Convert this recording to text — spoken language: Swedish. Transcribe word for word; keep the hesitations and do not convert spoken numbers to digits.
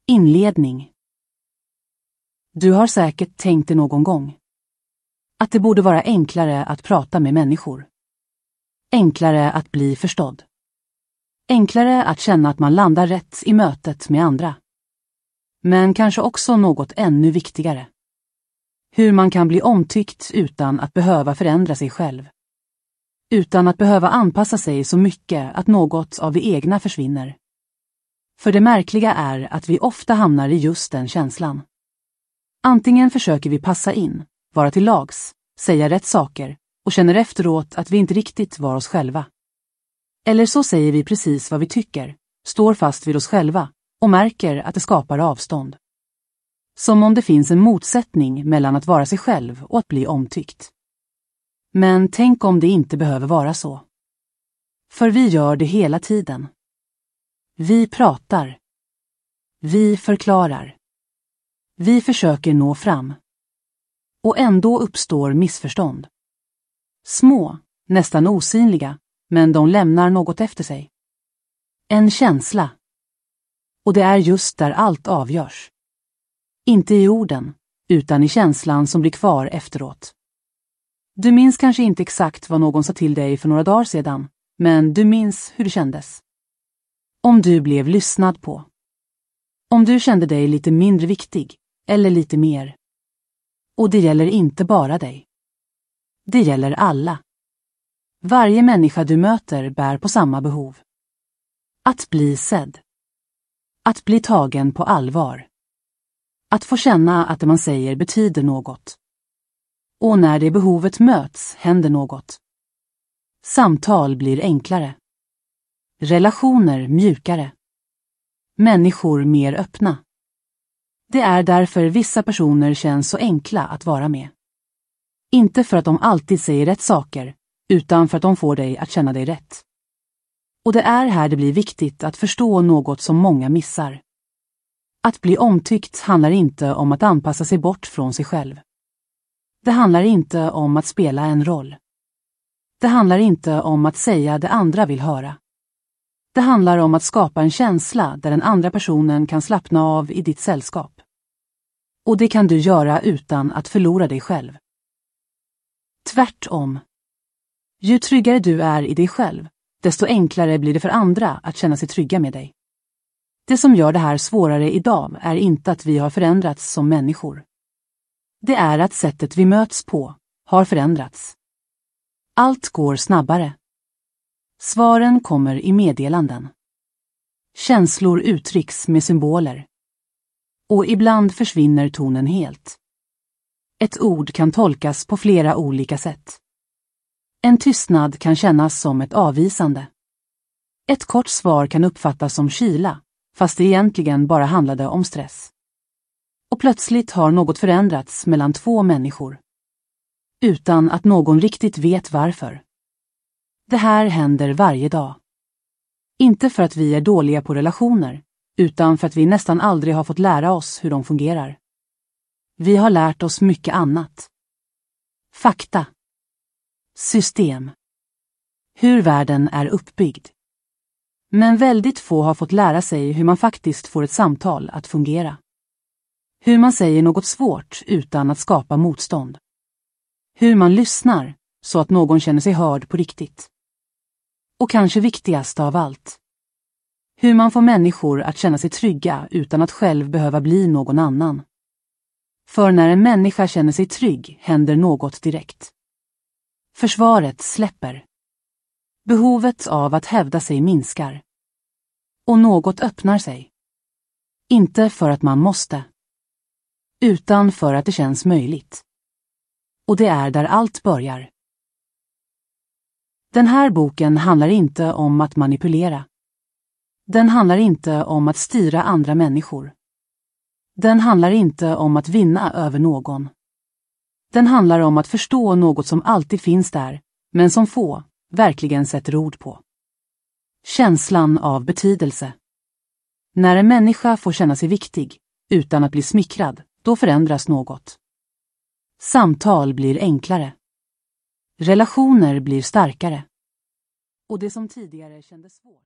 Inledning. Du har säkert tänkt det någon gång. Att det borde vara enklare att prata med människor. Enklare att bli förstådd. Enklare att känna att man landar rätt i mötet med andra. Men kanske också något ännu viktigare. Hur man kan bli omtyckt utan att behöva förändra sig själv. Utan att behöva anpassa sig så mycket att något av det egna försvinner. För det märkliga är att vi ofta hamnar i just den känslan. Antingen försöker vi passa in, vara till lags, säga rätt saker och känner efteråt att vi inte riktigt var oss själva. Eller så säger vi precis vad vi tycker, står fast vid oss själva och märker att det skapar avstånd. Som om det finns en motsättning mellan att vara sig själv och att bli omtyckt. Men tänk om det inte behöver vara så. För vi gör det hela tiden. Vi pratar. Vi förklarar. Vi försöker nå fram. Och ändå uppstår missförstånd. Små, nästan osynliga, men de lämnar något efter sig. En känsla. Och det är just där allt avgörs. Inte i orden, utan i känslan som blir kvar efteråt. Du minns kanske inte exakt vad någon sa till dig för några dagar sedan, men du minns hur det kändes. Om du blev lyssnad på. Om du kände dig lite mindre viktig, eller lite mer. Och det gäller inte bara dig. Det gäller alla. Varje människa du möter bär på samma behov. Att bli sedd. Att bli tagen på allvar. Att få känna att det man säger betyder något. Och när det behovet möts händer något. Samtal blir enklare. Relationer mjukare. Människor mer öppna. Det är därför vissa personer känns så enkla att vara med. Inte för att de alltid säger rätt saker, utan för att de får dig att känna dig rätt. Och det är här det blir viktigt att förstå något som många missar. Att bli omtyckt handlar inte om att anpassa sig bort från sig själv. Det handlar inte om att spela en roll. Det handlar inte om att säga det andra vill höra. Det handlar om att skapa en känsla där den andra personen kan slappna av i ditt sällskap. Och det kan du göra utan att förlora dig själv. Tvärtom. Ju tryggare du är i dig själv, desto enklare blir det för andra att känna sig trygga med dig. Det som gör det här svårare idag är inte att vi har förändrats som människor. Det är att sättet vi möts på har förändrats. Allt går snabbare. Svaren kommer i meddelanden. Känslor uttrycks med symboler. Och ibland försvinner tonen helt. Ett ord kan tolkas på flera olika sätt. En tystnad kan kännas som ett avvisande. Ett kort svar kan uppfattas som kyla, fast det egentligen bara handlade om stress. Och plötsligt har något förändrats mellan två människor. Utan att någon riktigt vet varför. Det här händer varje dag. Inte för att vi är dåliga på relationer, utan för att vi nästan aldrig har fått lära oss hur de fungerar. Vi har lärt oss mycket annat. Fakta. System. Hur världen är uppbyggd. Men väldigt få har fått lära sig hur man faktiskt får ett samtal att fungera. Hur man säger något svårt utan att skapa motstånd. Hur man lyssnar så att någon känner sig hörd på riktigt. Och kanske viktigast av allt. Hur man får människor att känna sig trygga utan att själv behöva bli någon annan. För när en människa känner sig trygg händer något direkt. Försvaret släpper. Behovet av att hävda sig minskar. Och något öppnar sig. Inte för att man måste. Utan för att det känns möjligt. Och det är där allt börjar. Den här boken handlar inte om att manipulera. Den handlar inte om att styra andra människor. Den handlar inte om att vinna över någon. Den handlar om att förstå något som alltid finns där, men som få verkligen sätter ord på. Känslan av betydelse. När en människa får känna sig viktig, utan att bli smickrad, då förändras något. Samtal blir enklare. Relationer blir starkare. Och det som tidigare kändes svårt.